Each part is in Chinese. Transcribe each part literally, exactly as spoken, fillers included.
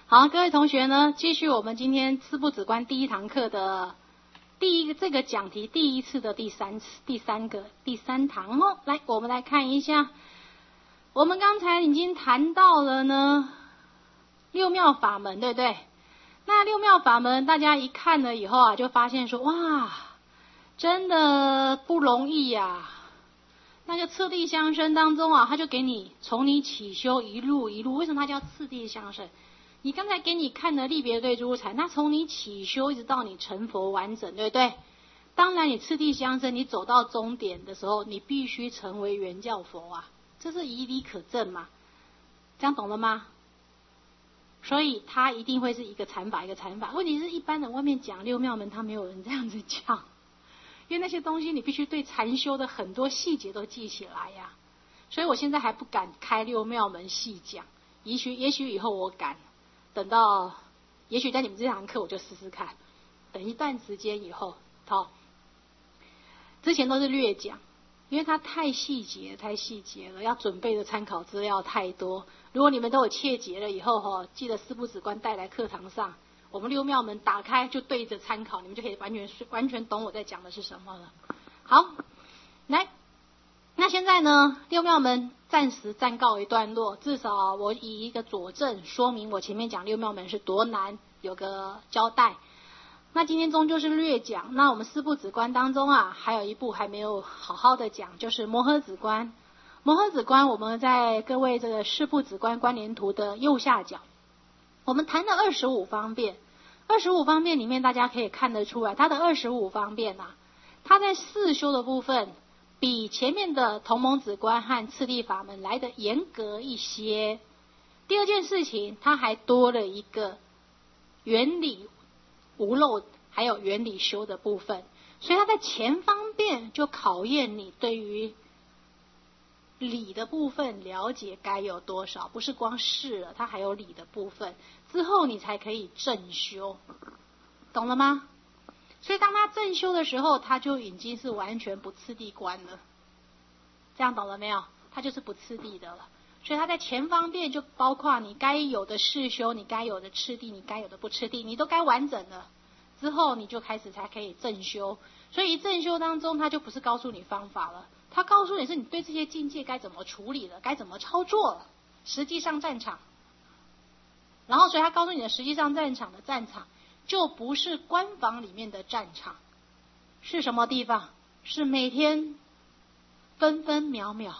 好，各位同学呢，继续我们今天四部子观第一堂课的第一个这个讲题第一次的第三次第三个第三堂哦。来，我们来看一下，我们刚才已经谈到了呢六妙法门，对不对？那六妙法门大家一看了以后啊，就发现说哇，真的不容易呀、啊。那个次第相生当中啊，他就给你从你起修一路一路，为什么它叫次第相生？你刚才给你看的立别对诸禅，那从你起修一直到你成佛完整，对不对？当然你次第相生，你走到终点的时候，你必须成为原教佛啊，这是以理可证嘛，这样懂了吗？所以它一定会是一个禅法一个禅法。问题是一般人外面讲六妙门，他没有人这样子讲，因为那些东西你必须对禅修的很多细节都记起来呀、啊。所以我现在还不敢开六妙门细讲，也许也许以后我敢。等到，也许在你们这堂课我就试试看。等一段时间以后，好，之前都是略讲，因为它太细节，太细节了，要准备的参考资料太多。如果你们都有切结了以后哈，记得四部子观带来课堂上，我们六妙门打开就对着参考，你们就可以完全完全懂我在讲的是什么了。好，来。那现在呢，六妙门暂时暂告一段落，至少我以一个佐证说明我前面讲六妙门是多难，有个交代。那今天终究是略讲，那我们四部子观当中啊，还有一部还没有好好的讲，就是摩诃子观。摩诃子观我们在各位这个四部子观关联图的右下角，我们谈了二十五方便。二十五方便里面大家可以看得出来，它的二十五方便啊，它在四修的部分比前面的同盟子观和次第法门来得严格一些。第二件事情，它还多了一个原理无漏，还有原理修的部分，所以它在前方面就考验你对于理的部分了解该有多少，不是光是了，它还有理的部分，之后你才可以正修，懂了吗？所以当他正修的时候，他就已经是完全不次第观了，这样懂了没有？他就是不次第的了。所以他在前方面就包括你该有的世修，你该有的次第，你该有的不次第，你都该完整了，之后你就开始才可以正修。所以正修当中，他就不是告诉你方法了，他告诉你是你对这些境界该怎么处理了，该怎么操作了，实际上战场。然后所以他告诉你的实际上战场的战场就不是官房里面的战场，是什么地方？是每天分分秒秒，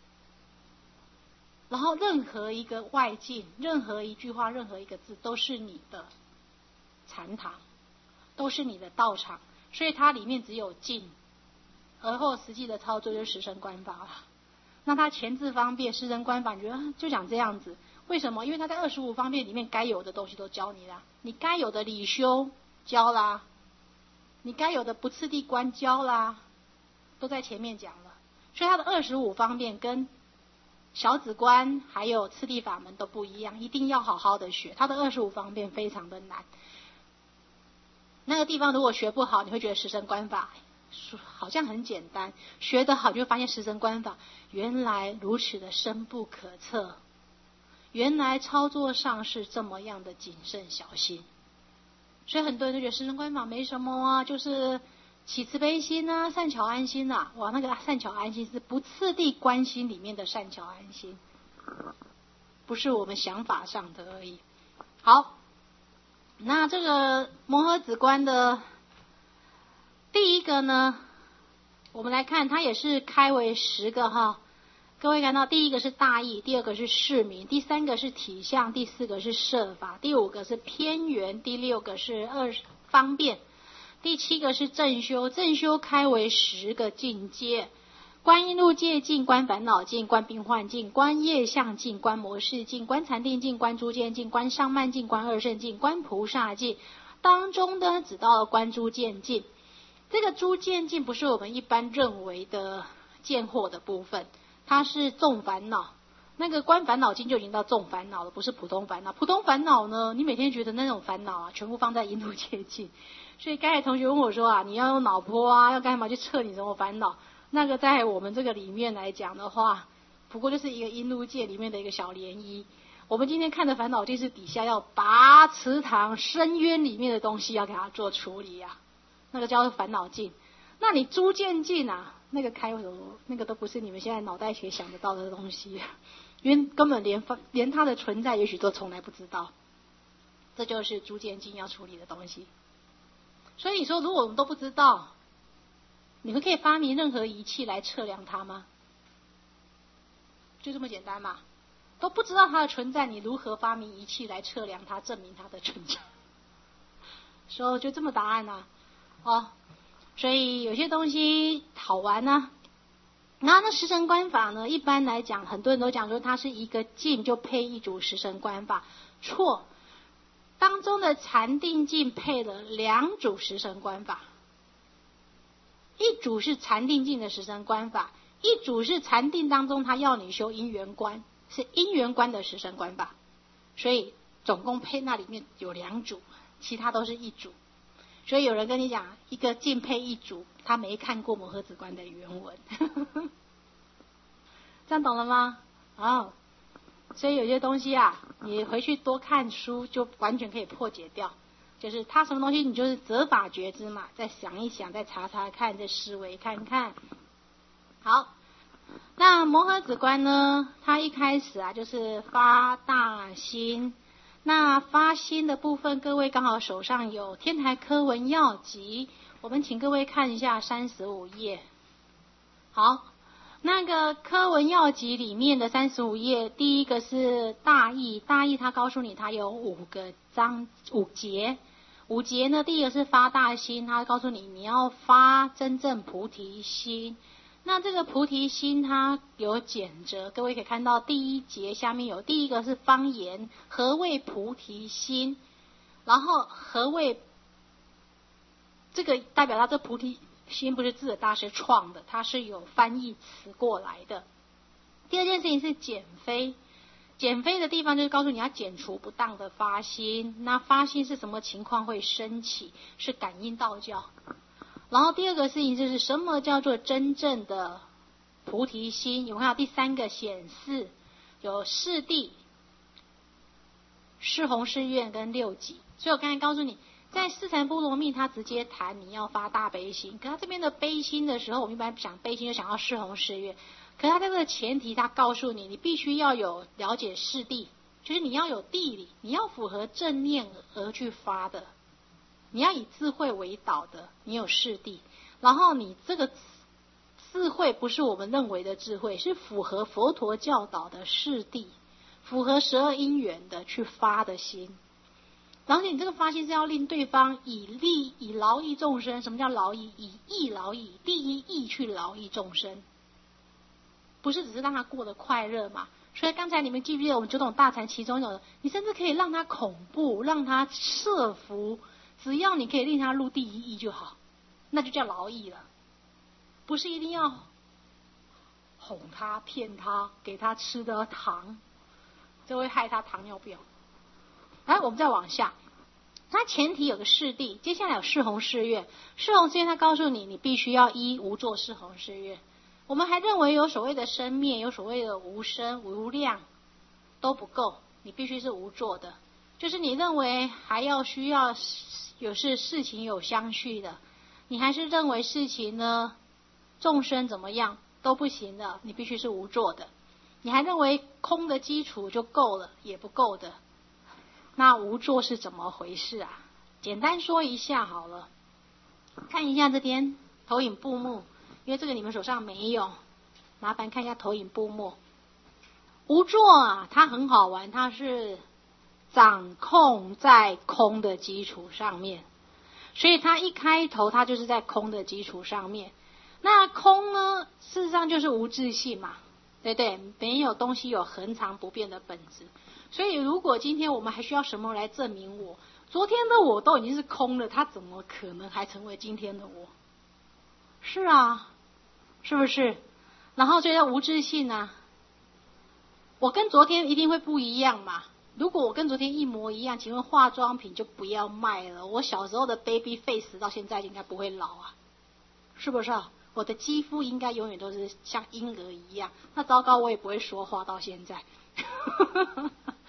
然后任何一个外境，任何一句话，任何一个字都是你的禅堂，都是你的道场，所以它里面只有静，而后实际的操作就是十声观法了。那它前置方便十声观法，你觉得就讲这样子？为什么？因为他在二十五方面里面该有的东西都教你啦，你该有的理修教啦，你该有的不次第观教啦，都在前面讲了。所以他的二十五方面跟小子观还有次第法门都不一样，一定要好好的学。他的二十五方面非常的难，那个地方如果学不好，你会觉得十声观法好像很简单，学得好就会发现十声观法原来如此的深不可测。原来操作上是这么样的谨慎小心，所以很多人都觉得十声观法没什么啊，就是起慈悲心啊，善巧安心啊。哇，那个善巧安心是不次第观心里面的善巧安心，不是我们想法上的而已。好，那这个摩诃子观的第一个呢，我们来看，它也是开为十个哈。各位看到，第一个是大义，第二个是释名，第三个是体相，第四个是摄法，第五个是偏圆，第六个是二方便，第七个是正修。正修开为十个境界：观因路界境、观烦恼境、观病患境、观业相境、观模式境、观禅定境、观诸见境、观上慢境、观二圣境、观菩萨境。当中呢，只到了观诸见境。这个诸见境不是我们一般认为的见惑的部分。它是重烦恼，那个观烦恼经就已经到重烦恼了，不是普通烦恼。普通烦恼呢，你每天觉得那种烦恼啊，全部放在因路界境。所以刚才同学问我说啊，你要用脑波啊，要干嘛去测你什么烦恼？那个在我们这个里面来讲的话，不过就是一个因路界里面的一个小涟漪。我我们今天看的烦恼镜是底下要拔池塘深渊里面的东西要给它做处理啊，那个叫做烦恼镜。那你诸见镜啊，那个开头那个都不是你们现在脑袋学想得到的东西，因为根本连连它的存在也许都从来不知道。这就是诸见镜要处理的东西。所以你说如果我们都不知道，你们可以发明任何仪器来测量它吗？就这么简单嘛。都不知道它的存在，你如何发明仪器来测量它，证明它的存在？所以就这么答案啊。哦，所以有些东西好玩呢、啊。然后那十神观法呢，一般来讲，很多人都讲说它是一个镜就配一组十神观法，错。当中的禅定镜配了两组十神观法，一组是禅定镜的十神观法，一组是禅定当中他要你修因缘观，是因缘观的十神观法。所以总共配那里面有两组，其他都是一组。所以有人跟你讲一个镜配一组，他没看过摩诃止观的原文这样懂了吗？哦，所以有些东西啊，你回去多看书就完全可以破解掉。就是他什么东西，你就是择法觉知嘛，再想一想，再查查看，再思维看看。好，那摩诃止观呢，它一开始啊就是发大心。那发心的部分，各位刚好手上有天台科文要集，我们请各位看一下三十五页。好，那个科文要集里面的三十五页，第一个是大义，大义它告诉你它有五个章五节，五节呢，第一个是发大心，它告诉你你要发真正菩提心。那这个菩提心它有简则，各位可以看到第一节下面有第一个是方言，何谓菩提心，然后何谓这个代表它这菩提心不是智者大师创的，它是有翻译词过来的。第二件事情是减非，减非的地方就是告诉你要减除不当的发心。那发心是什么情况会升起？是感应道教。然后第二个事情就是什么叫做真正的菩提心？有没有？第三个显示有四谛、四弘誓愿跟六己。所以我刚才告诉你，在四禅波罗蜜他直接谈你要发大悲心，可他这边的悲心的时候，我们一般想悲心就想要四弘誓愿，可他在这个前提他告诉你，你必须要有了解四谛，就是你要有谛理，你要符合正念而去发的，你要以智慧为导的，你有四谛，然后你这个智慧不是我们认为的智慧，是符合佛陀教导的四谛，符合十二因缘的去发的心。然后你这个发心是要令对方以利以劳益众生。什么叫劳益？以义劳益，第一义去劳益众生，不是只是让他过得快乐嘛。所以刚才你们记不记得我们九种大禅其中有的，你甚至可以让他恐怖，让他摄服，只要你可以令他入第一义就好，那就叫劳益了。不是一定要哄他骗他给他吃的糖，这会害他糖尿病。来，我们再往下，它前提有个四谛，接下来有四弘誓愿。四弘誓愿它告诉你，你必须要依无作四弘誓愿。我们还认为有所谓的生灭，有所谓的无生无量都不够，你必须是无作的，就是你认为还要需要有是事情有相续的，你还是认为事情呢众生怎么样都不行的，你必须是无作的。你还认为空的基础就够了，也不够的。那无作是怎么回事啊？简单说一下好了，看一下这边投影布幕，因为这个你们手上没有，麻烦看一下投影布幕。无作啊，它很好玩，它是掌控在空的基础上面，所以它一开头它就是在空的基础上面。那空呢，事实上就是无自性嘛，对不对？没有东西有恒常不变的本质。所以如果今天我们还需要什么来证明我？昨天的我都已经是空了，它怎么可能还成为今天的我？是啊，是不是？然后所以叫无自性啊，我跟昨天一定会不一样嘛。如果我跟昨天一模一样，请问化妆品就不要卖了。我小时候的 baby face 到现在应该不会老啊，是不是啊？我的肌肤应该永远都是像婴儿一样。那糟糕，我也不会说话到现在。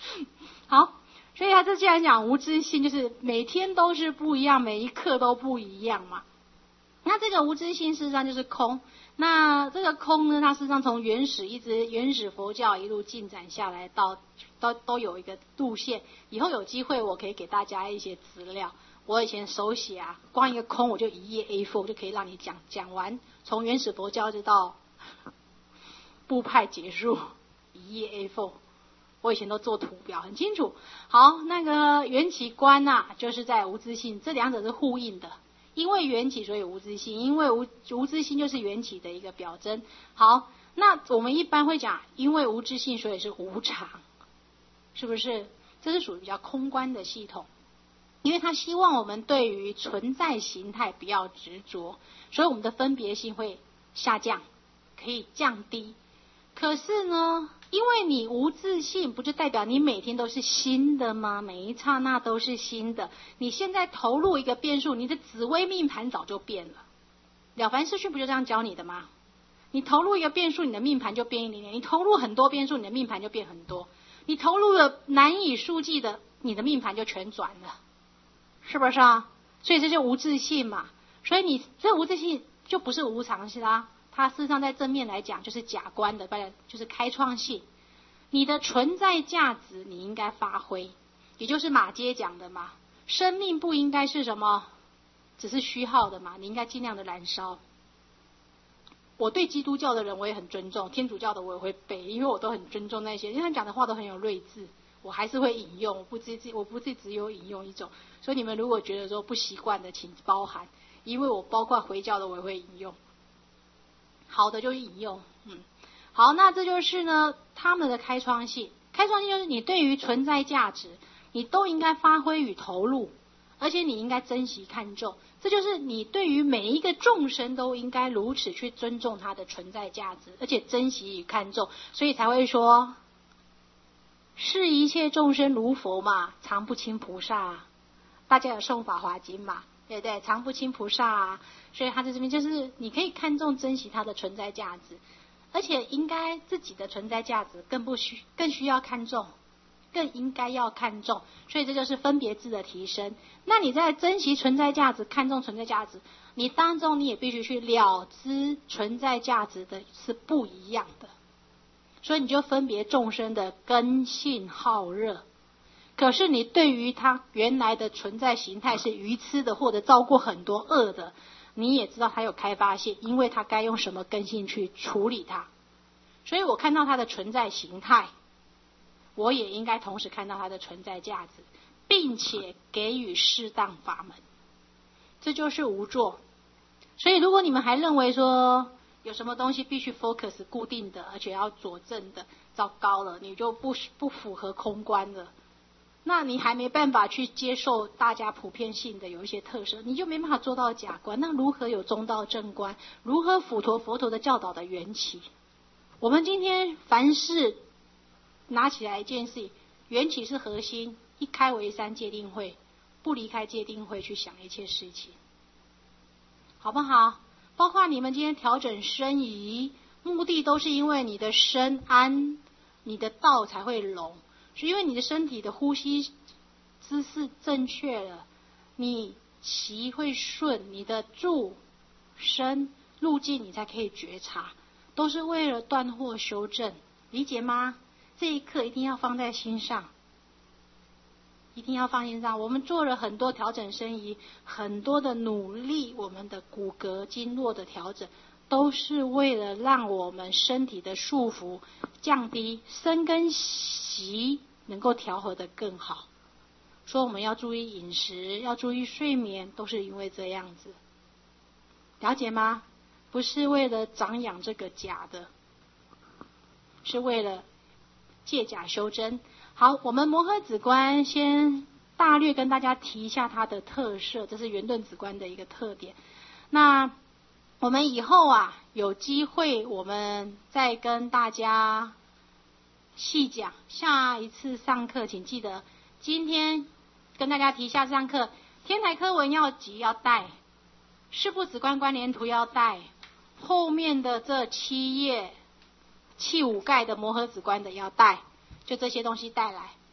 好，所以他这既然讲无知性，就是每天都是不一样，每一刻都不一样嘛。那这个无知性事实上就是空。那这个空呢，它事实上从原始一直原始佛教一路进展下来到，都都有一个路线。以后有机会我可以给大家一些资料。我以前手写啊，光一个空我就一页 A 四 就可以让你讲讲完，从原始佛教就到部派结束，一页 A 四。我以前都做图表很清楚。好，那个缘起观啊，就是在无知性，这两者是互应的。因为缘起所以无知性，因为无无知性就是缘起的一个表征。好，那我们一般会讲，因为无知性所以是无常，是不是？这是属于比较空观的系统，因为他希望我们对于存在形态不要执着，所以我们的分别心会下降，可以降低。可是呢，因为你无自性，不就代表你每天都是新的吗？每一刹那都是新的。你现在投入一个变数，你的紫微命盘早就变了。了凡四训不就这样教你的吗？你投入一个变数，你的命盘就变一点点；你投入很多变数，你的命盘就变很多；你投入了难以数计的，你的命盘就全转了，是不是啊？所以这就无自性嘛。所以你这无自性就不是无常性啦。它事实上在正面来讲就是假观的，就是开创性。你的存在价值你应该发挥，也就是马街讲的嘛，生命不应该是什么只是虚耗的嘛，你应该尽量的燃烧。我对基督教的人我也很尊重，天主教的我也会背，因为我都很尊重那些，因为他讲的话都很有睿智，我还是会引用，我不只我不是只有引用一种。所以你们如果觉得说不习惯的请包涵，因为我包括回教的我也会引用，好的就引用。嗯，好，那这就是呢他们的开创性。开创性就是你对于存在价值你都应该发挥与投入，而且你应该珍惜看重，这就是你对于每一个众生都应该如此去尊重它的存在价值，而且珍惜与看重，所以才会说视一切众生如佛嘛，常不轻菩萨。大家有诵法华经嘛，对不对？常不轻菩萨啊，所以他在这边就是你可以看重珍惜它的存在价值，而且应该自己的存在价值更不需更需要看重，更应该要看重，所以这就是分别智的提升。那你在珍惜存在价值、看重存在价值，你当中你也必须去了知存在价值的是不一样的，所以你就分别众生的根性好热。可是你对于他原来的存在形态是愚痴的，或者造过很多恶的，你也知道他有开发性，因为他该用什么根性去处理它。所以我看到他的存在形态，我也应该同时看到它的存在价值，并且给予适当法门，这就是无作。所以如果你们还认为说有什么东西必须 focus 固定的，而且要佐证的，糟糕了，你就不不符合空观了，那你还没办法去接受大家普遍性的有一些特色，你就没办法做到假观。那如何有中道正观？如何符合佛陀的教导的缘起？我们今天凡事拿起来一件事，缘起是核心，一开为三界定会，不离开界定会去想一切事情，好不好？包括你们今天调整身仪，目的都是因为你的身安，你的道才会拢，是因为你的身体的呼吸姿势正确了，你息会顺，你的住身路径你才可以觉察，都是为了断惑修正，理解吗？这一刻一定要放在心上，一定要放心上。我们做了很多调整身仪，很多的努力，我们的骨骼经络的调整，都是为了让我们身体的束缚降低，身跟息能够调和得更好。说我们要注意饮食，要注意睡眠，都是因为这样子，了解吗？不是为了长养这个假的，是为了借假修真。好，我们摩诃止观先大略跟大家提一下它的特色，这是圆顿止观的一个特点。那我们以后啊有机会我们再跟大家细讲，下一次上课请记得今天跟大家提一下上课天台科文要集要带，四部止观关联图要带，后面的这七页气五盖的摩诃止观的要带，就这些东西带来，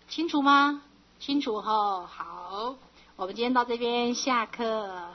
清楚吗？清楚吼，好，我们今天到这边下课。